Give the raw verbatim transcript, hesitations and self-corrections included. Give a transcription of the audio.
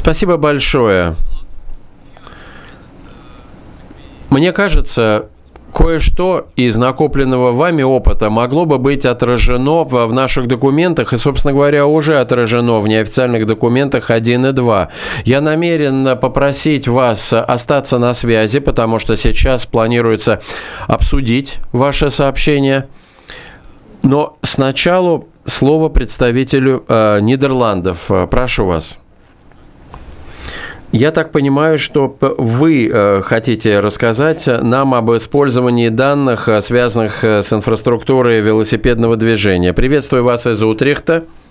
Спасибо большое. Мне кажется, кое-что из накопленного вами опыта могло бы быть отражено в, в наших документах и, собственно говоря, уже отражено в неофициальных документах один и два. Я намерен попросить вас остаться на связи, потому что сейчас планируется обсудить ваше сообщение. Но сначала слово представителю э, Нидерландов. Прошу вас. Я так понимаю, что вы э, хотите рассказать нам об использовании данных, связанных с инфраструктурой велосипедного движения. Приветствую вас из Утрехта.